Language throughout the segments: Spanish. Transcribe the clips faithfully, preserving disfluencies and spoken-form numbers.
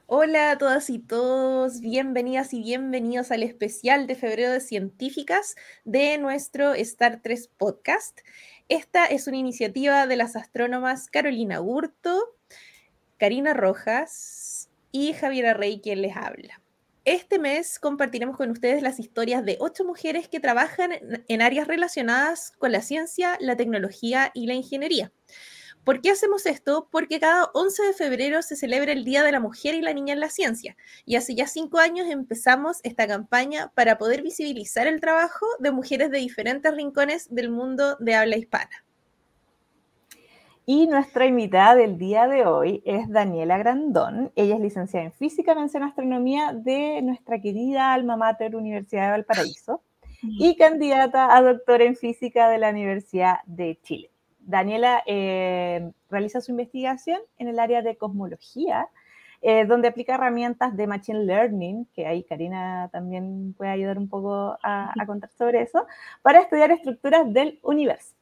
Hola a todas y todos, bienvenidas y bienvenidos al especial de febrero de científicas de nuestro Star tres Podcast. Esta es una iniciativa de las astrónomas Carolina Hurto, Karina Rojas y Javiera Rey, quien les habla. Este mes compartiremos con ustedes las historias de ocho mujeres que trabajan en áreas relacionadas con la ciencia, la tecnología y la ingeniería. ¿Por qué hacemos esto? Porque cada once de febrero se celebra el Día de la Mujer y la Niña en la Ciencia. Y hace ya cinco años empezamos esta campaña para poder visibilizar el trabajo de mujeres de diferentes rincones del mundo de habla hispana. Y nuestra invitada del día de hoy es Daniela Grandón. Ella es licenciada en Física, Mención Astronomía de nuestra querida alma mater Universidad de Valparaíso y candidata a doctora en Física de la Universidad de Chile. Daniela eh, realiza su investigación en el área de cosmología, eh, donde aplica herramientas de Machine Learning, que ahí Karina también puede ayudar un poco a, a contar sobre eso, para estudiar estructuras del universo.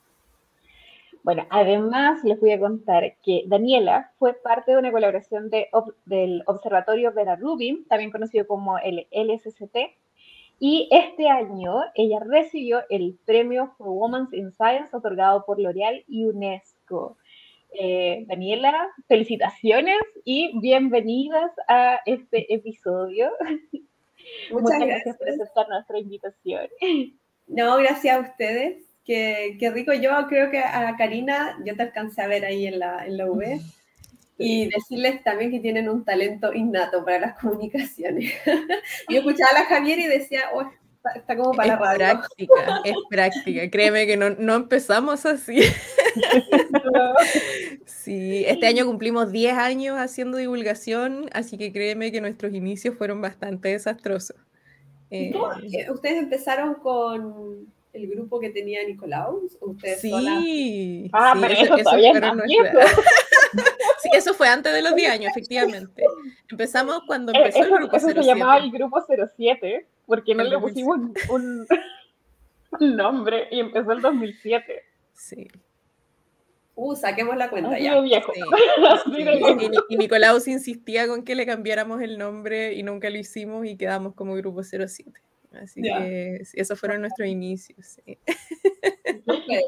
Bueno, además les voy a contar que Daniela fue parte de una colaboración de, del Observatorio Vera Rubin, también conocido como el L S C T, y este año ella recibió el premio for Women in Science otorgado por L'Oréal y UNESCO. Eh, Daniela, felicitaciones y bienvenidas a este episodio. Muchas, Muchas gracias. gracias por aceptar nuestra invitación. No, gracias a ustedes. Qué, qué rico. Yo creo que a Karina, yo te alcancé a ver ahí en la, en la U V, y decirles también que tienen un talento innato para las comunicaciones. Yo escuchaba a la Javier y decía, oh, está, está como para es la radio. Práctica, es práctica. Créeme que no, no empezamos así. No. Sí, este año cumplimos diez años haciendo divulgación, así que créeme que nuestros inicios fueron bastante desastrosos. ¿Y cómo, eh, ustedes empezaron con el grupo que tenía Nicolau? ¿Ustedes sí, solas? Ah, sí, pero eso, eso, eso todavía fueron es nuestras... Sí, eso fue antes de los diez años, efectivamente. Empezamos cuando empezó eso, el grupo eso cero siete. Se llamaba el grupo cero siete, porque no el le pusimos un, un, un nombre y empezó el dos mil siete. Sí. Uh, saquemos la cuenta Así ya. de viejo. Sí, Así sí, de viejo. Y, y Nicolaus insistía con que le cambiáramos el nombre y nunca lo hicimos y quedamos como grupo cero siete. Así yeah. que sí, esos fueron nuestros inicios. Sí. Okay.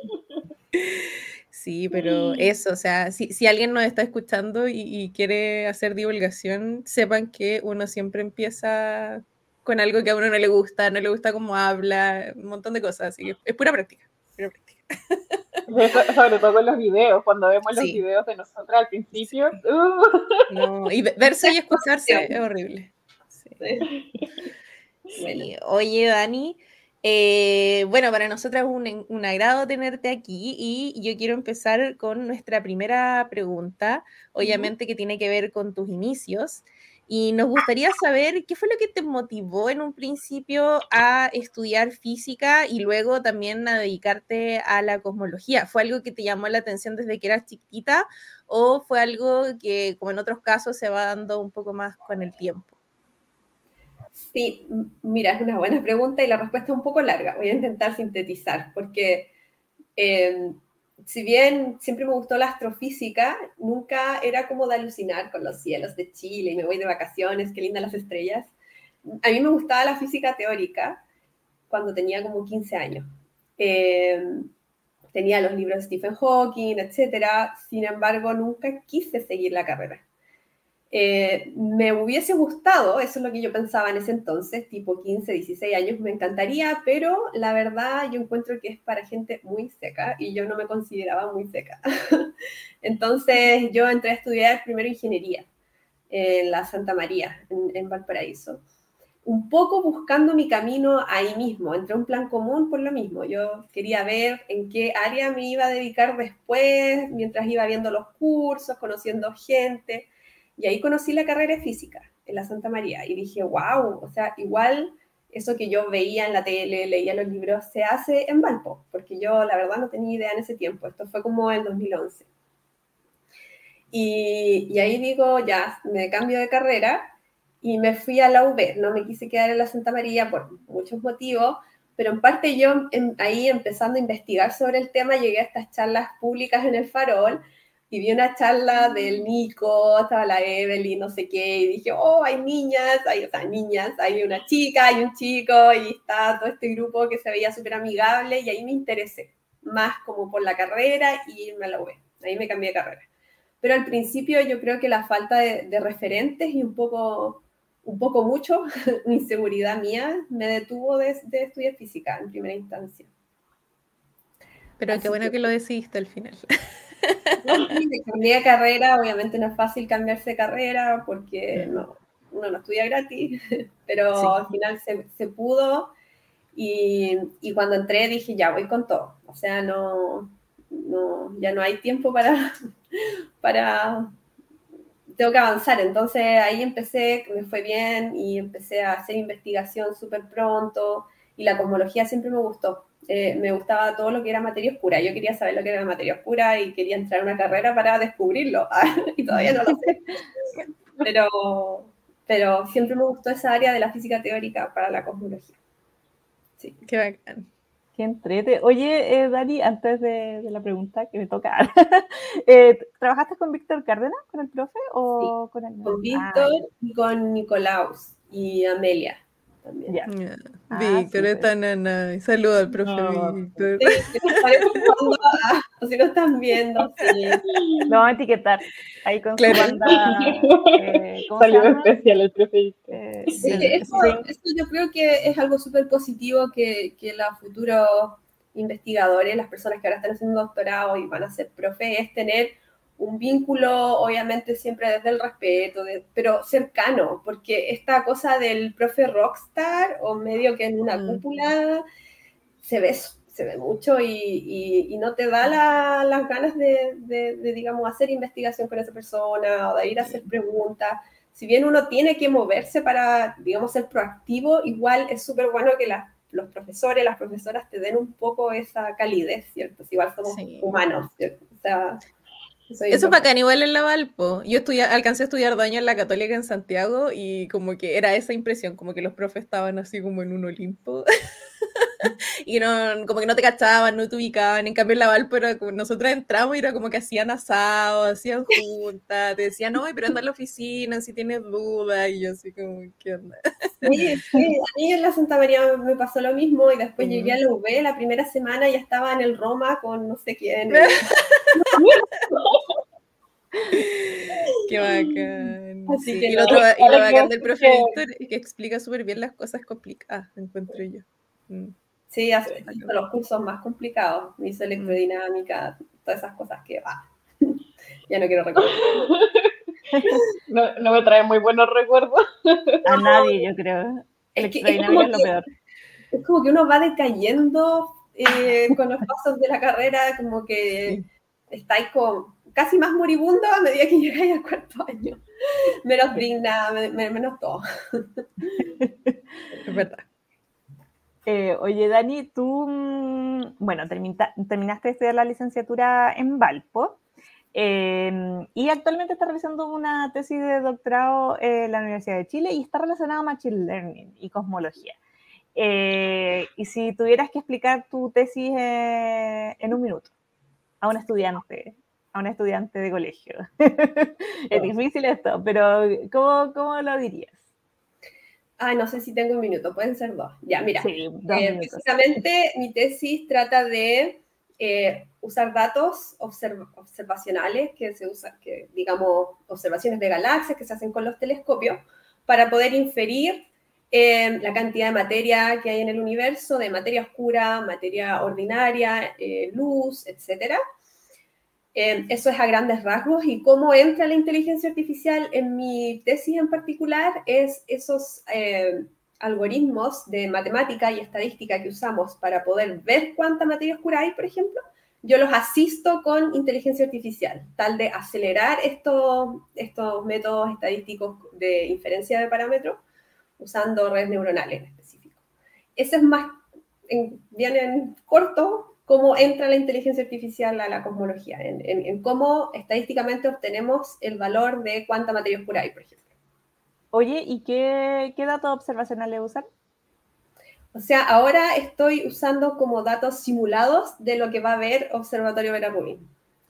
Sí, pero eso, o sea, si, si alguien nos está escuchando y, y quiere hacer divulgación, sepan que uno siempre empieza con algo que a uno no le gusta, no le gusta cómo habla, un montón de cosas, así que es pura práctica, pura práctica. Eso, sobre todo con los videos, cuando vemos sí. los videos de nosotras al principio. Sí. Uh. No, y verse y escucharse es horrible. Sí. Sí. Sí. Oye, Dani, eh, bueno, para nosotras es un, un agrado tenerte aquí y yo quiero empezar con nuestra primera pregunta, obviamente uh-huh. que tiene que ver con tus inicios. Y nos gustaría saber qué fue lo que te motivó en un principio a estudiar física y luego también a dedicarte a la cosmología. ¿Fue algo que te llamó la atención desde que eras chiquita o fue algo que, como en otros casos, se va dando un poco más con el tiempo? Sí, mira, es una buena pregunta y la respuesta es un poco larga. Voy a intentar sintetizar porque eh, si bien siempre me gustó la astrofísica, nunca era como de alucinar con los cielos de Chile y me voy de vacaciones, qué lindas las estrellas. A mí me gustaba la física teórica cuando tenía como quince años. Eh, tenía los libros de Stephen Hawking, etcétera. Sin embargo, nunca quise seguir la carrera. Eh, me hubiese gustado, eso es lo que yo pensaba en ese entonces, tipo quince, dieciséis años, me encantaría, pero la verdad yo encuentro que es para gente muy seca y yo no me consideraba muy seca. Entonces yo entré a estudiar primero ingeniería en la Santa María, en, en Valparaíso, un poco buscando mi camino ahí mismo, entre un plan común por lo mismo. Yo quería ver en qué área me iba a dedicar después, mientras iba viendo los cursos, conociendo gente. Y ahí conocí la carrera de física en la Santa María y dije, wow, o sea, igual eso que yo veía en la tele, leía los libros, se hace en Valpo, porque yo la verdad no tenía idea en ese tiempo, esto fue como en dos mil once. Y, y ahí digo, ya, me cambio de carrera y me fui a la U B, no me quise quedar en la Santa María por muchos motivos, pero en parte yo en, ahí empezando a investigar sobre el tema llegué a estas charlas públicas en el Farol. y vi una charla del Nico, estaba la Evelyn, no sé qué, y dije, oh, hay niñas, hay, o sea, niñas, hay una chica, hay un chico, y está todo este grupo que se veía súper amigable, y ahí me interesé, más como por la carrera, y me la U B, ahí me cambié de carrera. Pero al principio yo creo que la falta de, de referentes y un poco, un poco mucho, mi inseguridad mía, me detuvo de, de estudiar física en primera instancia. Pero Así qué bueno que, que lo decidiste al final. Sí, me cambié de carrera, obviamente no es fácil cambiarse de carrera porque mm. no, uno no estudia gratis, pero sí. Al final se, se pudo y, y cuando entré dije ya voy con todo, o sea, no, no ya no hay tiempo para, para, tengo que avanzar, entonces ahí empecé, me fue bien y empecé a hacer investigación súper pronto y la cosmología siempre me gustó. Eh, me gustaba todo lo que era materia oscura. Yo quería saber lo que era materia oscura y quería entrar a una carrera para descubrirlo. y todavía no lo sé. Pero, pero siempre me gustó esa área de la física teórica para la cosmología. Sí. Qué bacán. Qué entrete. Oye, eh, Dani, antes de, de la pregunta que me toca, eh, ¿trabajaste con Víctor Cárdenas, con el profe? O sí, con, el... con Víctor ah, y con Nicolaus y Amelia. También. Yeah. Yeah. Ah, Víctor, esta nana. Saluda al profe no, Víctor. Sí, si nos o si no están viendo, sí. Lo vamos a etiquetar ahí con claro. su banda. Eh, Saludo especial al profe Víctor. Eh, sí, eso, eso yo creo que es algo súper positivo que, que los futuros investigadores, las personas que ahora están haciendo doctorado y van a ser profe, es tener un vínculo, obviamente siempre desde el respeto, de, pero cercano, porque esta cosa del profe rockstar o medio que en una mm. cúpula se ve, se ve mucho y, y, y no te da la, las ganas de, de, de, digamos, hacer investigación con esa persona o de ir a hacer preguntas. Si bien uno tiene que moverse para, digamos, ser proactivo, igual es súper bueno que la, los profesores, las profesoras te den un poco esa calidez, ¿cierto? Si igual somos sí. humanos, ¿cierto? O sea... Eso es bacán, igual en la Valpo. Yo estudié, alcancé a estudiar dos años en la Católica en Santiago y como que era esa impresión, como que los profes estaban así como en un Olimpo y no, como que no te cachaban, no te ubicaban. En cambio en la Valpo era como, nosotros entramos y era como que hacían asado, hacían juntas, te decían, no, pero anda a la oficina si tienes dudas, y yo así como, ¿qué onda? Sí, sí, a mí en la Santa María me pasó lo mismo y después mm. llegué a la U B, la primera semana ya estaba en el Roma con no sé quién. Qué bacán. Sí. Y, lo otro, y lo bacán del profe Víctor es que explica súper bien las cosas complicadas, encuentro yo. Mm. Sí, hace los cursos más complicados, me hizo electrodinámica, todas esas cosas que ah, ya no quiero recordar. No, no me trae muy buenos recuerdos. A nadie, yo creo. Es, que, es, como es lo que, peor. Es como que uno va decayendo eh, con los pasos de la carrera, como que sí. estáis con casi más moribundo a medida que llegáis al cuarto año. Menos digna, menos todo. Es verdad. Eh, oye, Dani, tú, bueno, termina, terminaste de estudiar la licenciatura en Valpo eh, y actualmente estás realizando una tesis de doctorado en la Universidad de Chile y está relacionada a Machine Learning y cosmología. Eh, y si tuvieras que explicar tu tesis eh, en un minuto a un estudiante, a un estudiante de colegio. Es difícil esto, pero ¿cómo, cómo lo dirías? Ay, no sé si tengo un minuto, pueden ser dos. Ya, mira, sí, dos eh, básicamente mi tesis trata de eh, usar datos observ observacionales que se usan, que digamos, observaciones de galaxias que se hacen con los telescopios para poder inferir eh, la cantidad de materia que hay en el universo, de materia oscura, materia ordinaria, eh, luz, etcétera. Eh, eso es a grandes rasgos, y cómo entra la inteligencia artificial en mi tesis en particular es esos eh, algoritmos de matemática y estadística que usamos para poder ver cuánta materia oscura hay, por ejemplo, yo los asisto con inteligencia artificial, tal de acelerar estos, estos métodos estadísticos de inferencia de parámetros usando redes neuronales en específico. Ese es más, en, bien en corto, cómo entra la inteligencia artificial a la cosmología, en, en, en cómo estadísticamente obtenemos el valor de cuánta materia oscura hay, por ejemplo. Oye, ¿y qué, qué datos observacionales usan? O sea, ahora estoy usando como datos simulados de lo que va a ver Observatorio Vera Rubin.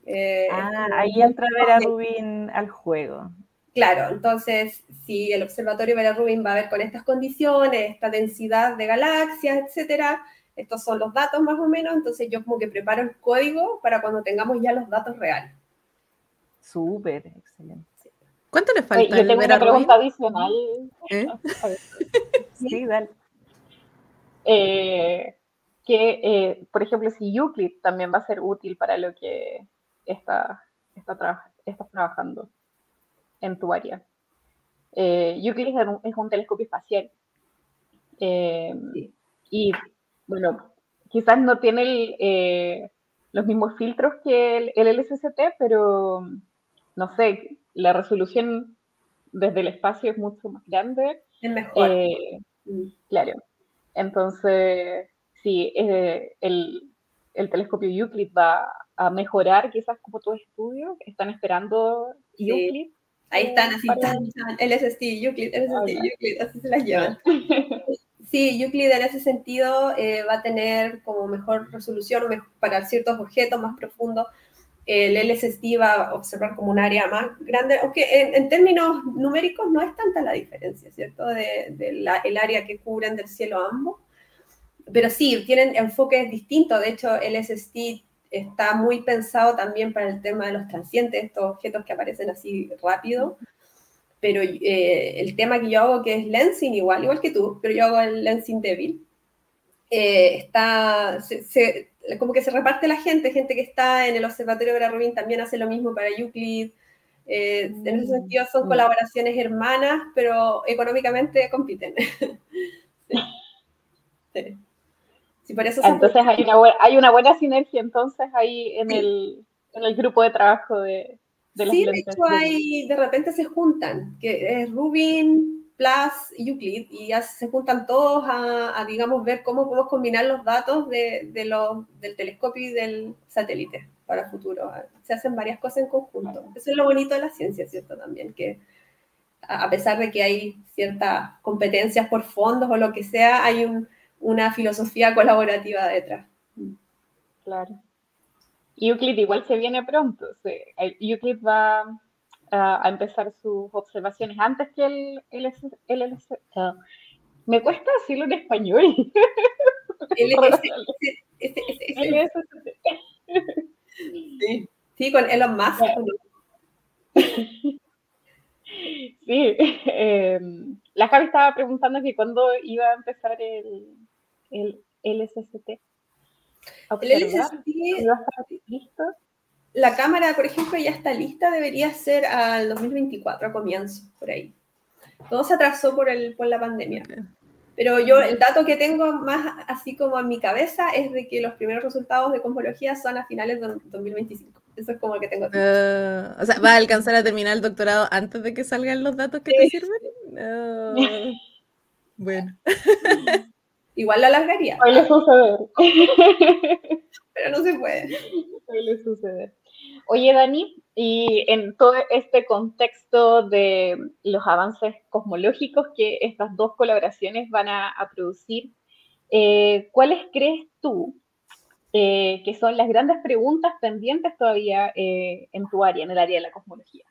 Eh, ah, ahí entra Vera Rubin al juego. Claro, entonces, si el observatorio Vera Rubin va a ver con estas condiciones, esta densidad de galaxias, etcétera, estos son los datos más o menos, entonces yo como que preparo el código para cuando tengamos ya los datos reales. Súper, excelente. ¿Cuánto le falta? Oye, yo tengo Vera una pregunta Rubin? adicional. ¿Eh? A ver. Sí, dale. Eh, que, eh, por ejemplo, si Euclid también va a ser útil para lo que está, está traba- estás trabajando en tu área. Eh, Euclid es un, es un telescopio espacial. Eh, Sí. y, bueno, quizás no tiene el, eh, los mismos filtros que el, el L S T, pero, no sé, la resolución desde el espacio es mucho más grande. Es mejor. Eh, Mm. Claro. Entonces, sí, eh, el, el telescopio Euclid va a mejorar quizás como tus estudios. Están esperando Sí. Euclid. Ahí están eh, así, para- tan, tan, L S T, Euclid, L S T, Ah, ya. Euclid, así se las llevan. Ya. Sí, Euclid en ese sentido eh, va a tener como mejor resolución mej- para ciertos objetos más profundos. El L S T va a observar como un área más grande, aunque en, en términos numéricos no es tanta la diferencia, ¿cierto? De, de la, el área que cubren del cielo ambos. Pero sí, tienen enfoques distintos. De hecho, el L S T está muy pensado también para el tema de los transientes, estos objetos que aparecen así rápido. Pero eh, el tema que yo hago, que es lensing, igual, igual que tú, pero yo hago el lensing débil, eh, está, se, se, como que se reparte la gente, gente que está en el Observatorio Vera Rubin también hace lo mismo para Euclid. Eh, en ese sentido son Mm. colaboraciones hermanas, pero económicamente compiten. Sí. Sí. Sí, por eso se Entonces aprovecha. hay una, buena, hay una buena sinergia entonces ahí en, el, en el grupo de trabajo de, de las Sí, de lentes. hecho hay, de repente se juntan, que es Rubin plus Euclid, y ya se juntan todos a, a, digamos, ver cómo podemos combinar los datos de, de los, del telescopio y del satélite para el futuro. Se hacen varias cosas en conjunto. Eso es lo bonito de la ciencia, ¿cierto? También, que a pesar de que hay ciertas competencias por fondos o lo que sea, hay un, una filosofía colaborativa detrás. Claro. Euclid igual se viene pronto. Sí. Euclid va a, a empezar sus observaciones antes que el, el, el, el, el uh, me cuesta decirlo en español. El, ese, ese, ese, ese, L S T. sí. Sí, con Elon Musk. Sí, eh, la Javi estaba preguntando que cuándo iba a empezar el, el L S T. A El L observar, S T, ¿iba a estar listo? la cámara, por ejemplo, ya está lista, debería ser al dos mil veinticuatro, a comienzo, por ahí. Todo se atrasó por, el, por la pandemia. Pero yo, el dato que tengo más así como en mi cabeza es de que los primeros resultados de cosmología son a finales de dos mil veinticinco. Eso es como el que tengo. Uh, o sea, ¿va a alcanzar a terminar el doctorado antes de que salgan los datos que Sí. te sirven? No. Bueno. Igual la alargaría. Suele suceder. Pero no se puede. Suele suceder. Oye, Dani, y en todo este contexto de los avances cosmológicos que estas dos colaboraciones van a, a producir, eh, ¿cuáles crees tú eh, que son las grandes preguntas pendientes todavía eh, en tu área, en el área de la cosmología?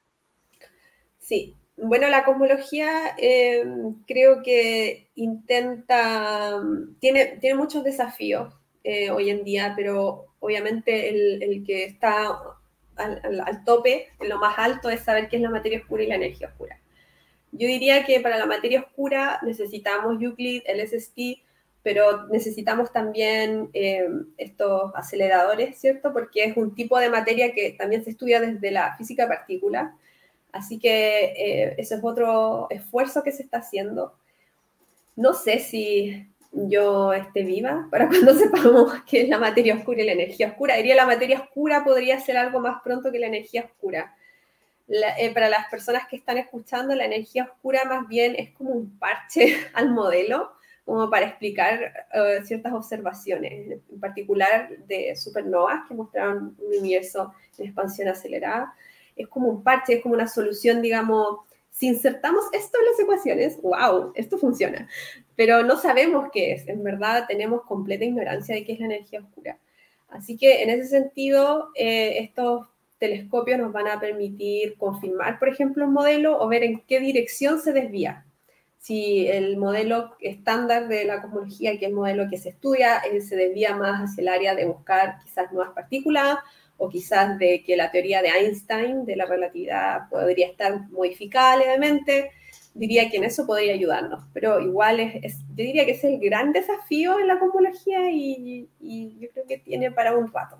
Sí, bueno, la cosmología eh, creo que intenta, tiene, tiene muchos desafíos eh, hoy en día, pero obviamente el, el que está al, al, al tope, en lo más alto, es saber qué es la materia oscura y la energía oscura. Yo diría que para la materia oscura necesitamos Euclid, el L S T, pero necesitamos también eh, estos aceleradores, ¿cierto? Porque es un tipo de materia que también se estudia desde la física partícula. Así que eh, eso es otro esfuerzo que se está haciendo. No sé si yo esté viva para cuando sepamos qué es la materia oscura y la energía oscura. Diría la materia oscura podría ser algo más pronto que la energía oscura. La, eh, para las personas que están escuchando, la energía oscura más bien es como un parche al modelo, como para explicar uh, ciertas observaciones, en particular de supernovas que mostraron un universo en expansión acelerada. Es como un parche, es como una solución, digamos, si insertamos esto en las ecuaciones, wow, esto funciona, pero no sabemos qué es, en verdad tenemos completa ignorancia de qué es la energía oscura. Así que en ese sentido, eh, estos telescopios nos van a permitir confirmar, por ejemplo, un modelo o ver en qué dirección se desvía. Si el modelo estándar de la cosmología, que es el modelo que se estudia, él se desvía más hacia el área de buscar quizás nuevas partículas, o quizás de que la teoría de Einstein de la relatividad podría estar modificada levemente, diría que en eso podría ayudarnos. Pero igual es, es yo diría que es el gran desafío en la cosmología y, y yo creo que tiene para un rato.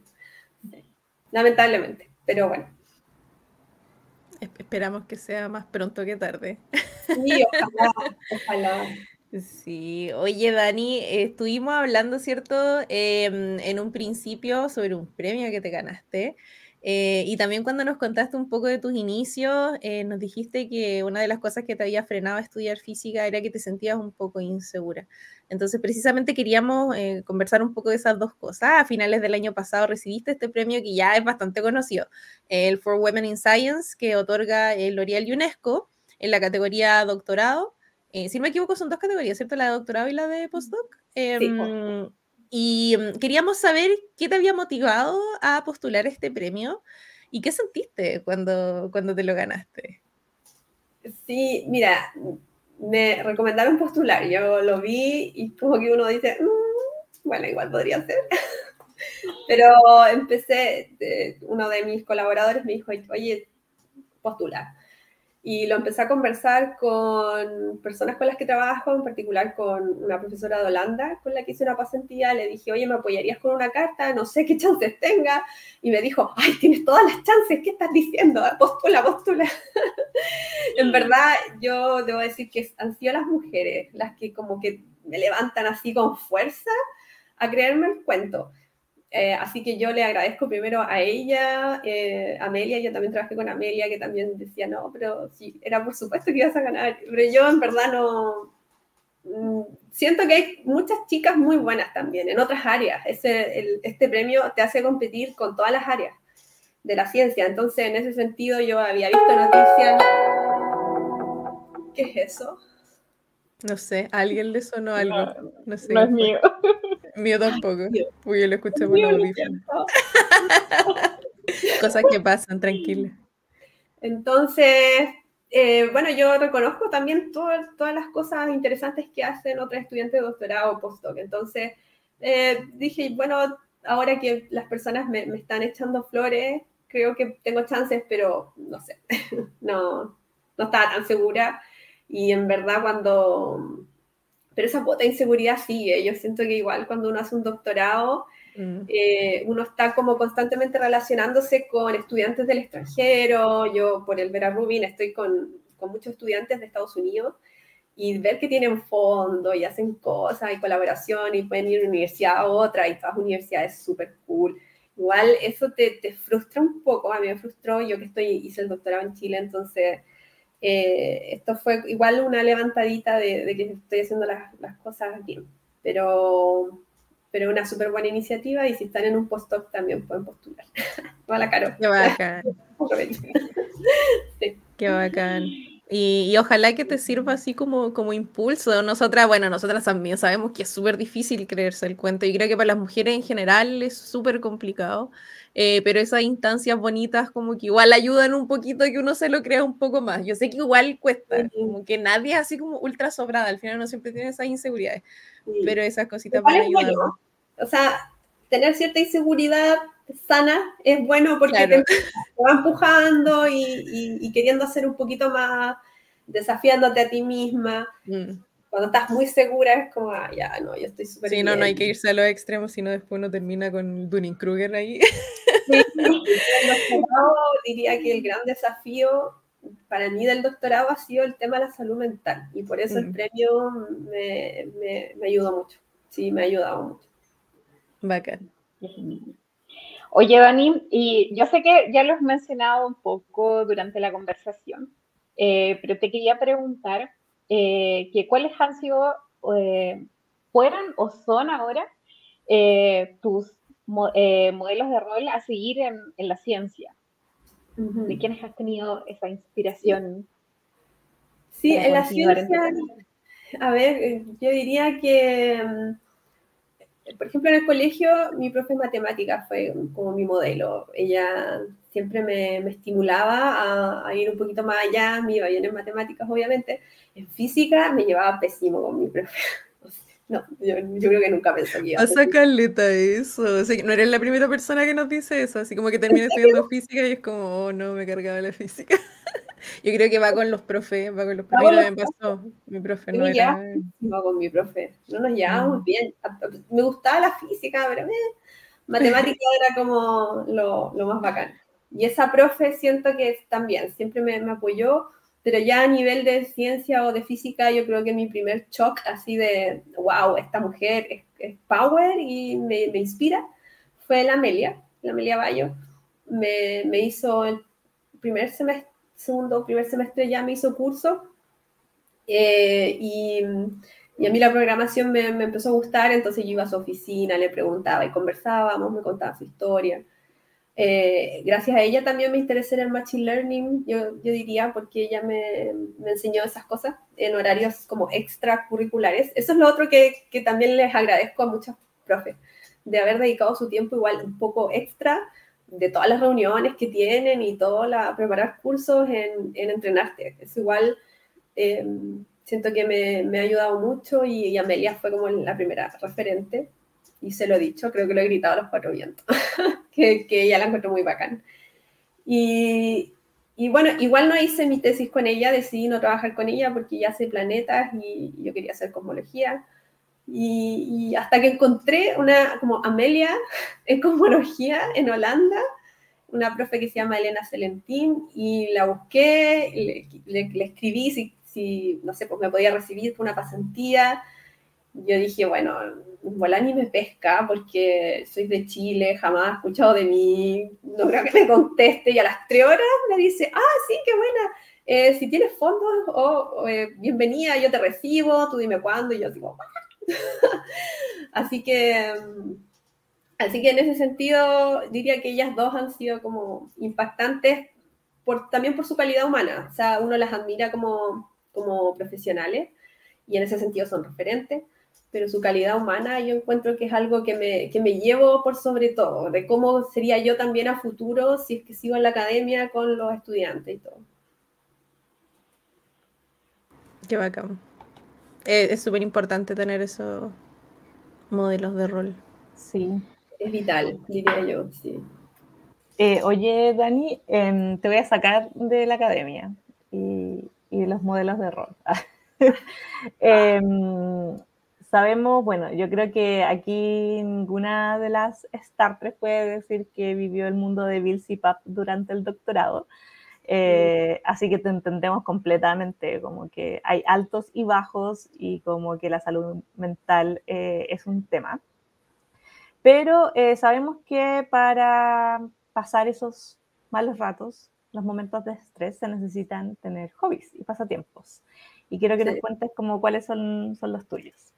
Lamentablemente, pero bueno. Esperamos que sea más pronto que tarde. Sí, ojalá, ojalá. Sí, oye Dani, eh, estuvimos hablando, ¿cierto? Eh, en un principio sobre un premio que te ganaste. Eh, y también cuando nos contaste un poco de tus inicios, eh, nos dijiste que una de las cosas que te había frenado a estudiar física era que te sentías un poco insegura. Entonces, precisamente queríamos eh, conversar un poco de esas dos cosas. A finales del año pasado recibiste este premio que ya es bastante conocido, el For Women in Science, que otorga el L'Oréal UNESCO en la categoría doctorado. Eh, si no me equivoco, son dos categorías, ¿cierto? La de doctorado y la de postdoc. Eh, Sí. Y um, queríamos saber qué te había motivado a postular este premio y qué sentiste cuando, cuando te lo ganaste. Sí, mira, me recomendaron postular. Yo lo vi y como que uno dice, mmm, bueno, igual podría ser. Pero empecé, eh, uno de mis colaboradores me dijo, oye, postula. Y lo empecé a conversar con personas con las que trabajo, en particular con una profesora de Holanda con la que hice una pasantía. Le dije, oye, ¿me apoyarías con una carta? No sé qué chances tenga. Y me dijo, ay, tienes todas las chances, ¿qué estás diciendo? Postula, postula. En verdad, yo debo decir que han sido las mujeres las que como que me levantan así con fuerza a creerme el cuento. Eh, así que yo le agradezco primero a ella, eh, Amelia, yo también trabajé con Amelia, que también decía, no, pero sí, era por supuesto que ibas a ganar, pero yo en verdad no, mm, siento que hay muchas chicas muy buenas también en otras áreas. Ese, el, este premio te hace competir con todas las áreas de la ciencia, entonces en ese sentido yo había visto noticias. ¿Qué es eso? No sé, a alguien le sonó algo. No, No sé no qué es fue. mío. Mío tampoco. Ay, porque yo lo escuché por mío, los lo audífonos. siento. Cosas que pasan, tranquila. Entonces, eh, bueno, yo reconozco también todo, todas las cosas interesantes que hacen otros estudiantes de doctorado o postdoc. Entonces, eh, dije, bueno, ahora que las personas me, me están echando flores, creo que tengo chances, pero no sé, no, no estaba tan segura. Y en verdad cuando... Pero esa cuota de inseguridad sigue. Yo siento que igual cuando uno hace un doctorado, Mm. eh, uno está como constantemente relacionándose con estudiantes del extranjero. Yo por el Vera Rubin estoy con, con muchos estudiantes de Estados Unidos y ver que tienen fondo y hacen cosas y colaboración y pueden ir de una universidad a otra y todas las universidades es súper cool. Igual eso te, te frustra un poco. A mí me frustró, yo que estoy, hice el doctorado en Chile, entonces... Eh, esto fue igual una levantadita de, de que estoy haciendo las, las cosas bien, pero, pero una súper buena iniciativa y si están en un postdoc también pueden postular. Hola, Caro. Qué bacán. Sí. Qué bacán. Y, y ojalá que te sirva así como, como impulso. Nosotras, bueno, nosotras también sabemos que es súper difícil creerse el cuento y creo que para las mujeres en general es súper complicado, eh, pero esas instancias bonitas como que igual ayudan un poquito a que uno se lo crea un poco más. Yo sé que igual cuesta, como que nadie es así como ultra sobrada, al final uno siempre tiene esas inseguridades, Sí. pero esas cositas Igual van es bueno. ayudando. O sea, tener cierta inseguridad sana es bueno porque Claro. te, te va empujando y, y, y queriendo hacer un poquito más, desafiándote a ti misma. Mm. Cuando estás muy segura es como, ah, ya, no, yo estoy súper Sí, bien. no, no hay que irse a los extremos, sino después uno termina con Dunning-Kruger ahí. Sí, el doctorado, diría que el gran desafío para mí del doctorado ha sido el tema de la salud mental y por eso el Mm. premio me, me, me ayudó mucho. Sí, me ha ayudado mucho. Bacán. Oye, Dani, y yo sé que ya lo has mencionado un poco durante la conversación, eh, pero te quería preguntar eh, que cuáles han sido, eh, fueron o son ahora eh, tus mo- eh, modelos de rol a seguir en, en la ciencia. Uh-huh. ¿De quiénes has tenido esa inspiración? Sí, para en la continuar en tu ciencia, camino? a ver, yo diría que, por ejemplo, en el colegio, mi profe de matemáticas fue como mi modelo. Ella siempre me, me estimulaba a, a ir un poquito más allá, me iba bien en matemáticas, obviamente. En física me llevaba pésimo con mi profe. No, yo, yo creo que nunca pensé que iba a Pasa ser. caleta eso. O sea, no eres la primera persona que nos dice eso. Así como que termina estudiando física y es como, oh no, me cargaba la física. Yo creo que va con los profes, va con los profes. Y Hago los también pasó. Mi profe Yo no me llevaba era. pésimo con mi profe, no nos llevábamos Mm. bien. Me gustaba la física, pero eh, matemática era como lo, lo más bacán. Y esa profe siento que también siempre me, me apoyó, pero ya a nivel de ciencia o de física, yo creo que mi primer shock así de, wow, esta mujer es, es power y me, me inspira, fue la Amelia, la Amelia Bayo. Me, me hizo el primer semestre, segundo, primer semestre ya me hizo curso. Eh, y, y a mí la programación me, me empezó a gustar, entonces yo iba a su oficina, le preguntaba y conversábamos, me contaba su historia. Eh, gracias a ella también me interesé en el Machine Learning, yo, yo diría, porque ella me, me enseñó esas cosas en horarios como extracurriculares. Eso es lo otro que, que también les agradezco a muchos profes, de haber dedicado su tiempo igual un poco extra de todas las reuniones que tienen y todo, la, preparar cursos en, en entrenarte. Es igual... Eh, siento que me, me, ha ayudado mucho y, y Amelia fue como la primera referente y se lo he dicho, creo que lo he gritado a los cuatro vientos, que, que ella la encontró muy bacán. Y, y bueno, igual no hice mi tesis con ella, decidí no trabajar con ella porque ya hace planetas y yo quería hacer cosmología. Y, y hasta que encontré una como Amelia en cosmología en Holanda, una profe que se llama Elena Celentín, y la busqué, le, le, le escribí si, si, no sé, pues me podía recibir por una pasantía. Yo dije, bueno, Bolani me pesca porque soy de Chile, jamás ha escuchado de mí, no creo que me conteste, y a las tres horas me dice, ah, sí, qué buena, eh, si tienes fondos, oh, oh, eh, bienvenida, yo te recibo, tú dime cuándo, y yo digo, así que... Así que en ese sentido diría que ellas dos han sido como impactantes por, también por su calidad humana. O sea, uno las admira como, como profesionales y en ese sentido son referentes, pero su calidad humana yo encuentro que es algo que me, que me llevo por sobre todo, de cómo sería yo también a futuro si es que sigo en la academia con los estudiantes y todo. Qué bacán. Eh, es súper importante tener esos modelos de rol. Sí. Es vital, diría yo, sí. Eh, oye, Dani, eh, te voy a sacar de la academia y, y de los modelos de rol. eh, sabemos, bueno, yo creo que aquí ninguna de las Star Trek puede decir que vivió el mundo de Bill C. Papp durante el doctorado. Eh, así que te entendemos completamente, como que hay altos y bajos y como que la salud mental eh, es un tema. Pero eh, sabemos que para pasar esos malos ratos, los momentos de estrés, se necesitan tener hobbies y pasatiempos. Y quiero que sí. nos cuentes como cuáles son, son los tuyos.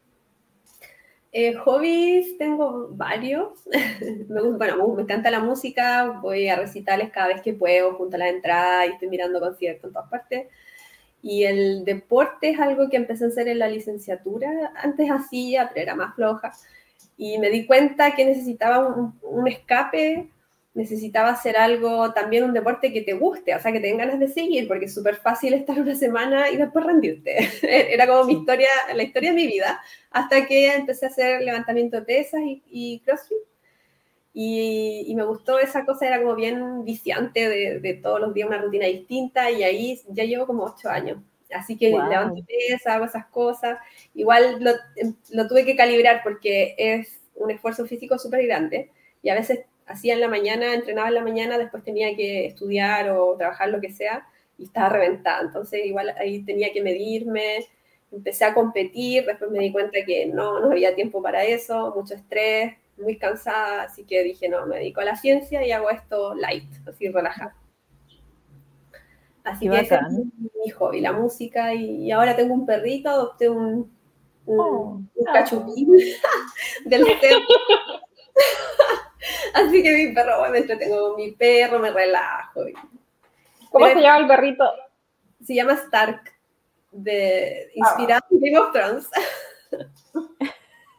Eh, hobbies tengo varios. me, bueno, me encanta la música, voy a recitales cada vez que puedo, junto a la entrada y estoy mirando conciertos en todas partes. Y el deporte es algo que empecé a hacer en la licenciatura. Antes hacía, pero era más floja. Y me di cuenta que necesitaba un, un escape, necesitaba hacer algo, también un deporte que te guste, o sea, que te den ganas de seguir, porque es súper fácil estar una semana y después rendirte. Era como mi historia, la historia de mi vida, hasta que empecé a hacer levantamiento de pesas y, y CrossFit. Y, y me gustó esa cosa, era como bien viciante de, de todos los días una rutina distinta, y ahí ya llevo como ocho años. Así que wow. levanto pesas, hago esas cosas. Igual lo, lo tuve que calibrar porque es un esfuerzo físico súper grande. Y a veces hacía en la mañana, entrenaba en la mañana, después tenía que estudiar o trabajar, lo que sea, y estaba reventada. Entonces igual ahí tenía que medirme, empecé a competir, después me di cuenta que no, no había tiempo para eso, mucho estrés, muy cansada, así que dije, no, me dedico a la ciencia y hago esto light, así relajado. Así Qué que bacán. Ese es mi hobby, la música, y, y ahora tengo un perrito, adopté un, un, oh, un cachupín oh. del cerro. Así que mi perro, bueno, me entretengo con mi perro, me relajo. ¿Cómo Pero se llama el perrito? Se llama Stark, de, inspirado en oh. Game of Thrones.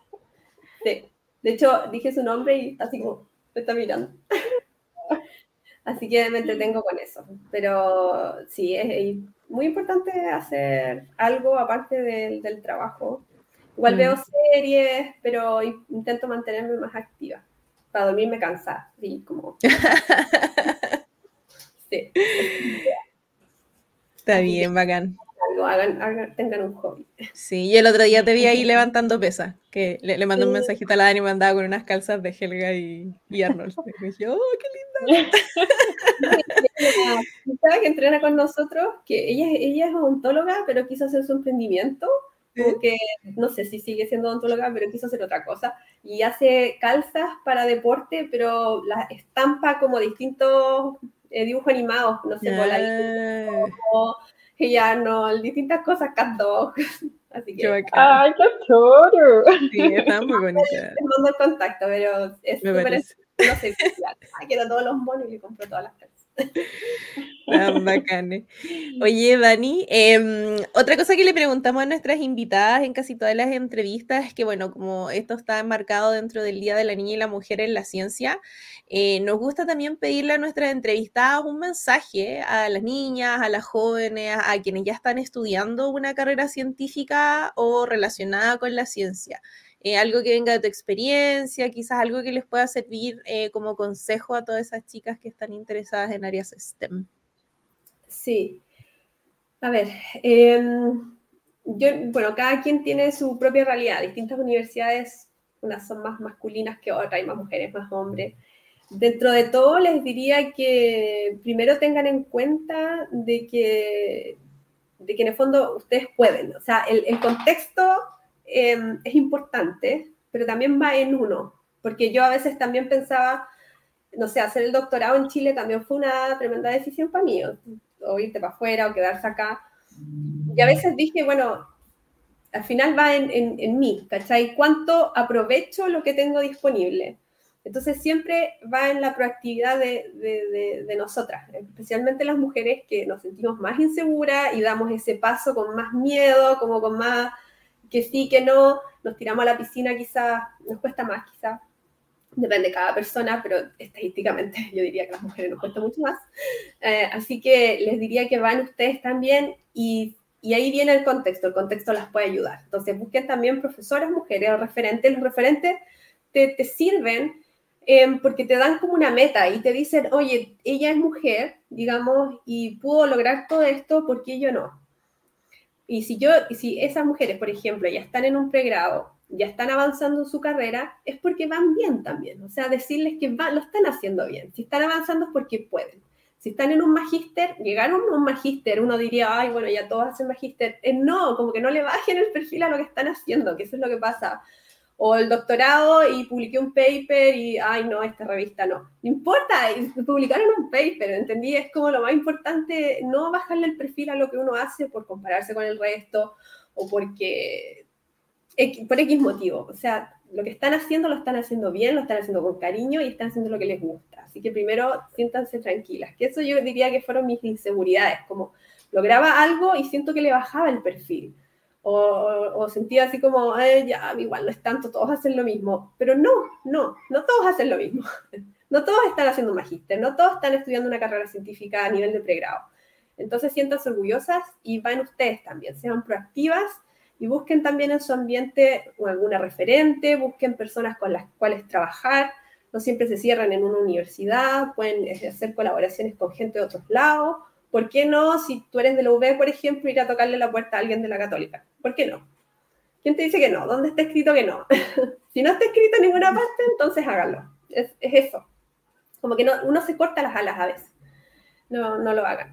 Sí. De hecho, dije su nombre y está así como, me está mirando. Así que me entretengo con eso. Pero sí, es, es muy importante hacer algo aparte del, del trabajo. Igual Mm. veo series, pero intento mantenerme más activa. Para dormirme cansada. Sí, como... sí. Está Así bien, que bacán. algo, hagan, hagan, tengan un hobby. Sí, y el otro día te vi ahí levantando pesas, que le, le mandé un Sí. mensajito a la Dani y me andaba con unas calzas de Helga y, y Arnold. Y dije, oh, qué linda. La chica que entrena con nosotros, que ella, ella es odontóloga, pero quiso hacer su emprendimiento, como que, no sé si sigue siendo odontóloga, pero quiso hacer otra cosa, y hace calzas para deporte, pero las estampa como distintos eh, dibujos animados, no sé, por la Ah, y Arnold, distintas cosas, cat dog, así qué que bacán. ¡Ay, qué choro! Sí, está muy bonita. te mando el contacto, pero es Me súper, parece. no sé, ay, quiero todos los monos y le compro todas las calzas. Tan bacanes. Oye, Dani, eh, otra cosa que le preguntamos a nuestras invitadas en casi todas las entrevistas es que, bueno, como esto está enmarcado dentro del Día de la Niña y la Mujer en la Ciencia, eh, nos gusta también pedirle a nuestras entrevistadas un mensaje a las niñas, a las jóvenes, a quienes ya están estudiando una carrera científica o relacionada con la ciencia. Eh, algo que venga de tu experiencia, quizás algo que les pueda servir eh, como consejo a todas esas chicas que están interesadas en áreas STEM. Sí. A ver, eh, yo, bueno, cada quien tiene su propia realidad. Distintas universidades, unas son más masculinas que otras, hay más mujeres, más hombres. Dentro de todo, les diría que primero tengan en cuenta de que, de que en el fondo ustedes pueden. O sea, el, el contexto eh, es importante, pero también va en uno. Porque yo a veces también pensaba, no sé, hacer el doctorado en Chile también fue una tremenda decisión para mí, o, o irte para afuera o quedarse acá. Y a veces dije, bueno, al final va en, en, en mí, ¿cachai? ¿Cuánto aprovecho lo que tengo disponible? Entonces siempre va en la proactividad de, de, de, de nosotras, especialmente las mujeres que nos sentimos más inseguras y damos ese paso con más miedo, como con más que sí, que no, nos tiramos a la piscina quizás, nos cuesta más quizás, depende de cada persona, pero estadísticamente yo diría que a las mujeres nos cuesta mucho más. Eh, así que les diría que van ustedes también y, y ahí viene el contexto, el contexto las puede ayudar. Entonces busquen también profesoras mujeres o referentes, los referentes te, te sirven eh, porque te dan como una meta y te dicen, oye, ella es mujer, digamos, y pudo lograr todo esto, ¿por qué yo no? Y si yo, si esas mujeres, por ejemplo, ya están en un pregrado, ya están avanzando en su carrera, es porque van bien también. O sea, decirles que van, lo están haciendo bien. Si están avanzando es porque pueden. Si están en un magíster, llegaron a un magíster, uno diría, ay, bueno, ya todos hacen magíster. Eh, no, como que no le bajen el perfil a lo que están haciendo, que eso es lo que pasa. O el doctorado y publiqué un paper y, ay, no, esta revista no. No importa, publicaron un paper, ¿entendí? Es como lo más importante, no bajarle el perfil a lo que uno hace por compararse con el resto o porque, por X motivo. O sea, lo que están haciendo lo están haciendo bien, lo están haciendo con cariño y están haciendo lo que les gusta. Así que primero, siéntanse tranquilas. Que eso yo diría que fueron mis inseguridades, como lograba algo y siento que le bajaba el perfil. O, o, sentía así como, eh, ya, igual no es tanto, todos hacen lo mismo. Pero no, no, no todos hacen lo mismo. No todos están haciendo un magíster, no todos están estudiando una carrera científica a nivel de pregrado. Entonces siéntanse orgullosas y van ustedes también, sean proactivas y busquen también en su ambiente alguna referente, busquen personas con las cuales trabajar, no siempre se cierran en una universidad, pueden hacer colaboraciones con gente de otros lados. ¿Por qué no, si tú eres de la U B, por ejemplo, ir a tocarle la puerta a alguien de la Católica? ¿Por qué no? ¿Quién te dice que no? ¿Dónde está escrito que no? Si no está escrito en ninguna parte, entonces háganlo. Es, es eso. Como que no, uno se corta las alas a veces. No, no lo hagan.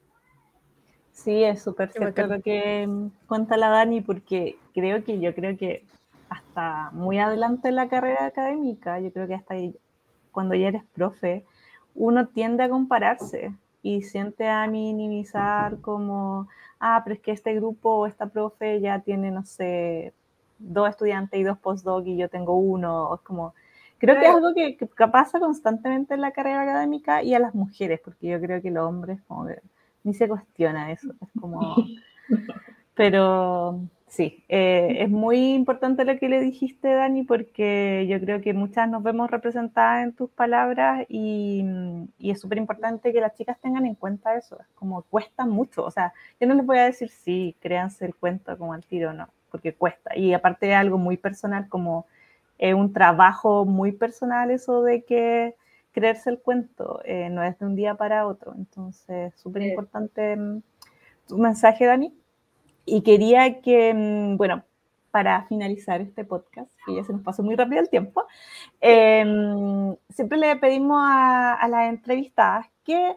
Sí, es súper cierto lo que cuenta la Dani, porque creo que yo creo que hasta muy adelante en la carrera académica, yo creo que hasta ahí, cuando ya eres profe, uno tiende a compararse y siente a minimizar como, ah, pero es que este grupo o esta profe ya tiene, no sé, dos estudiantes y dos postdoc y yo tengo uno. O es como, creo que es algo que, que pasa constantemente en la carrera académica y a las mujeres, porque yo creo que los hombres como que ni se cuestiona eso, es como... Pero Sí, eh, es muy importante lo que le dijiste, Dani, porque yo creo que muchas nos vemos representadas en tus palabras y, y es súper importante que las chicas tengan en cuenta eso, es como cuesta mucho, o sea, yo no les voy a decir sí, créanse el cuento como al tiro, no, porque cuesta, y aparte es algo muy personal, como es un trabajo muy personal eso de que creerse el cuento, eh, no es de un día para otro, entonces súper importante tu mensaje, Dani. Y quería que, bueno, para finalizar este podcast, que ya se nos pasó muy rápido el tiempo, eh, siempre le pedimos a, a las entrevistadas que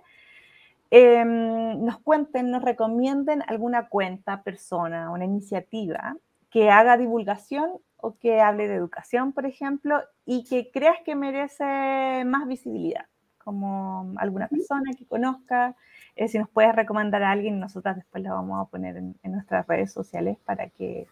eh, nos cuenten, nos recomienden alguna cuenta, persona, una iniciativa que haga divulgación o que hable de educación, por ejemplo, y que creas que merece más visibilidad, como alguna persona que conozca. Eh, si nos puedes recomendar a alguien, nosotras después la vamos a poner en, en nuestras redes sociales para, que,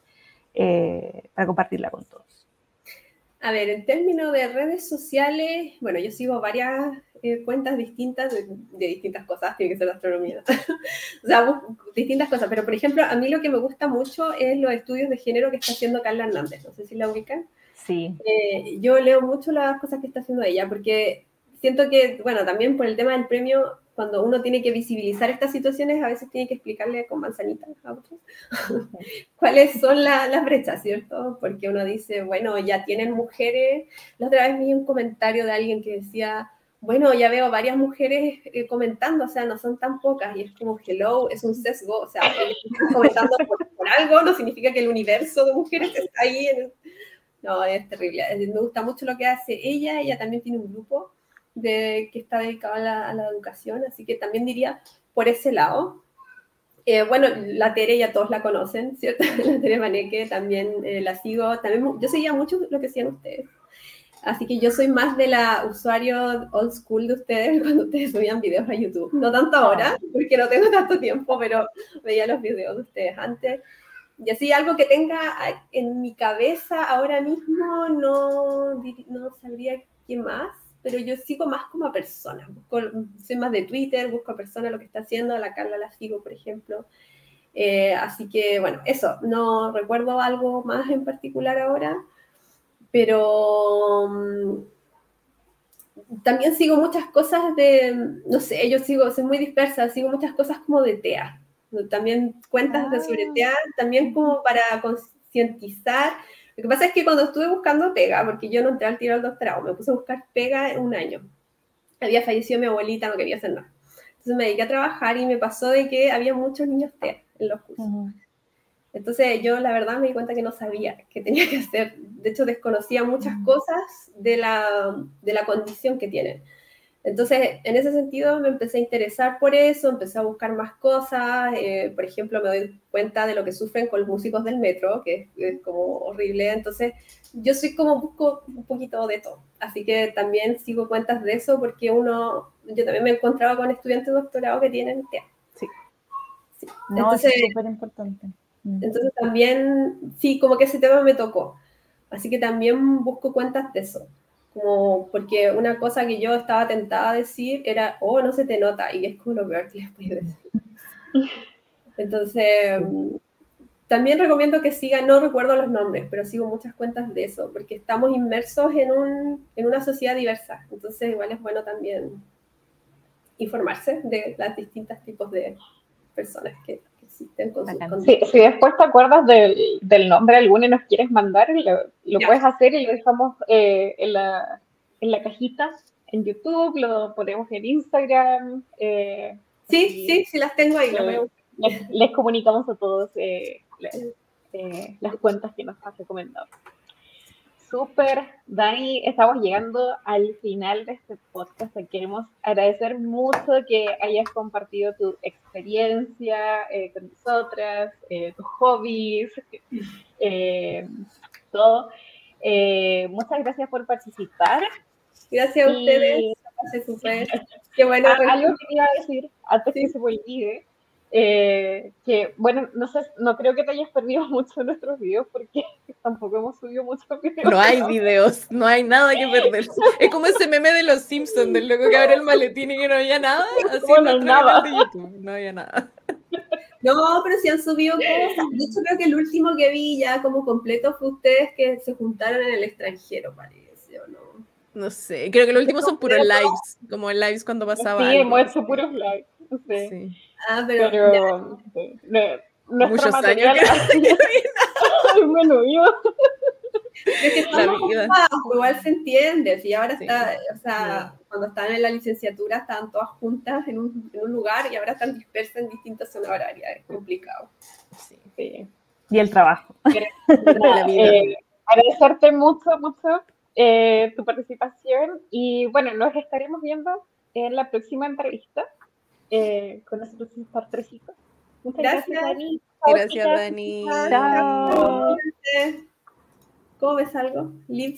eh, para compartirla con todos. A ver, en términos de redes sociales, bueno, yo sigo varias eh, cuentas distintas de, de distintas cosas, tiene que ser astronomía, o sea, distintas cosas, pero por ejemplo, a mí lo que me gusta mucho es los estudios de género que está haciendo Carla Hernández, no sé si la ubican. Sí. Eh, yo leo mucho las cosas que está haciendo ella, porque siento que, bueno, también por el tema del premio, cuando uno tiene que visibilizar estas situaciones, a veces tiene que explicarle con manzanitas a otros cuáles son la, las brechas, ¿cierto? Porque uno dice, bueno, ya tienen mujeres. La otra vez vi un comentario de alguien que decía, bueno, ya veo varias mujeres eh, comentando, o sea, no son tan pocas, y es como, hello, es un sesgo, o sea, ellos están comentando por, por algo, no significa que el universo de mujeres está ahí en el... No, es terrible. Me gusta mucho lo que hace ella. Ella también tiene un grupo de, que está dedicado a la, a la educación, así que también diría por ese lado. Eh, bueno, la Tere ya todos la conocen, ¿cierto? La Tere Maneque también eh, la sigo. También, yo seguía mucho lo que hacían ustedes. Así que yo soy más de la usuario old school de ustedes cuando ustedes subían videos a YouTube. No tanto ahora, porque no tengo tanto tiempo, pero veía los videos de ustedes antes. Y así algo que tenga en mi cabeza ahora mismo, no, no sabría qué más, pero yo sigo más como a personas. Busco, soy más de Twitter, busco a personas lo que está haciendo, a la Carla la sigo, por ejemplo. Eh, así que, bueno, eso, no recuerdo algo más en particular ahora, pero um, también sigo muchas cosas de, no sé, yo sigo, soy muy dispersa, sigo muchas cosas como de T E A. También cuentas ah. de sobre T E A, también como para concientizar. Lo que pasa es que cuando estuve buscando pega, porque yo no entré al tiro al doctorado, me puse a buscar pega en un año. Había fallecido mi abuelita, no quería hacer nada. Entonces me dediqué a trabajar y me pasó de que había muchos niños T E A en los cursos. Uh-huh. Entonces yo la verdad me di cuenta que no sabía qué tenía que hacer. De hecho desconocía muchas uh-huh. cosas de la, de la condición que tienen. Entonces, en ese sentido me empecé a interesar por eso, empecé a buscar más cosas, eh, por ejemplo, me doy cuenta de lo que sufren con los músicos del metro, que es, es como horrible, entonces yo soy como busco un poquito de todo, así que también sigo cuentas de eso porque uno, yo también me encontraba con estudiantes de doctorado que tienen T E A. Sí. sí. No, entonces, es súper importante. Entonces también, sí, como que ese tema me tocó, así que también busco cuentas de eso. Como porque una cosa que yo estaba tentada a decir era, oh, no se te nota, y es como lo peor que les puedo decir. Entonces, también recomiendo que sigan, no recuerdo los nombres, pero sigo muchas cuentas de eso, porque estamos inmersos en, un, en una sociedad diversa, entonces igual es bueno también informarse de los distintos tipos de personas que, que existen. Con sus sí, si después te acuerdas del, del nombre de alguno y nos quieres mandar, lo, lo puedes hacer y lo dejamos eh, en, la, en la cajita en YouTube, lo ponemos en Instagram. Eh, sí, sí, sí las tengo ahí. Eh, les, les comunicamos a todos eh, les, eh, las cuentas que nos has recomendado. Súper, Dani, estamos llegando al final de este podcast. Te queremos agradecer mucho que hayas compartido tu experiencia eh, con nosotras, eh, tus hobbies, eh, todo. Eh, muchas gracias por participar. Gracias a y... ustedes. Súper. Qué bueno. Ah, algo que iba a decir antes sí. que se me olvide. Eh, que bueno, no sé, no creo que te hayas perdido mucho en nuestros videos porque tampoco hemos subido muchos videos. No hay videos, no hay nada que perder. Es como ese meme de los Simpsons, del loco que abre el maletín y que no había nada. Así bueno, no hay nada. De YouTube, no había nada. No, pero sí han subido cosas. De hecho, creo que el último que vi ya como completo fue ustedes que se juntaron en el extranjero, parece, ¿o no? No sé, creo que los últimos son puros lives, como en lives cuando pasaba Sí, algo. hemos hecho puros lives. Sí. Sí. Ah, pero, Pero sí, no, nuestro Muchos años material que disminuyó. es que estamos ocupados, igual se entiende. Si ahora Sí. está, o sea, sí. Cuando estaban en la licenciatura estaban todas juntas en un, en un lugar y ahora están dispersas en distintas zonas horarias. Es complicado. Sí. Sí. Y el trabajo. Pero, nada, la vida. Eh, agradecerte mucho, mucho eh, tu participación y bueno, nos estaremos viendo en la próxima entrevista eh, con nuestros tresitos. Muchas gracias, gracias Dani. Gracias, Dani. Chao. ¿Cómo ves algo? Liv